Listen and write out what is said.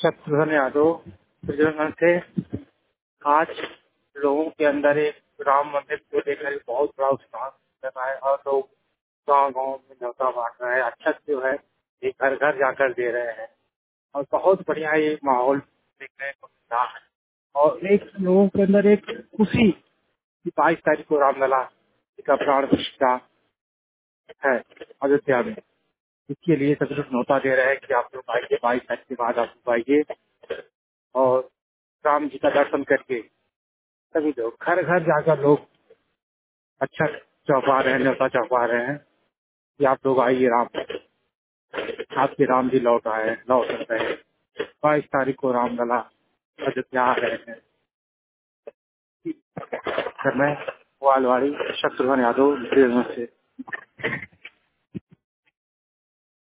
शत्रुघ्न यादव प्रज्वलन से आज लोगों के अंदर एक राम मंदिर को लेकर बहुत बड़ा उत्साह कर रहा है और लोग गांव गांव में न्योता बांट रहे हैं। अक्षत जो है ये घर घर जाकर दे रहे हैं और बहुत बढ़िया ये माहौल देखने को मिल रहा है और एक लोगों के अंदर एक खुशी कि 22 तारीख को रामलला जी का प्राण प्रतिष्ठा है अयोध्या में। इसके लिए सभी लोग न्योता दे रहे हैं कि आप लोग आइए, 22 तारीख के बाद आप लोग आइए और राम जी का दर्शन करके सभी लोग घर घर जाकर लोग अच्छा चौपा रहे हैं, न्योता चौपा रहे हैं कि आप लोग आइए, आपके राम जी लौट रहे हैं। 22 तारीख को रामलला अयोध्या आ रहे हैं। मैं वालवाड़ी शत्रुघ्न यादव से।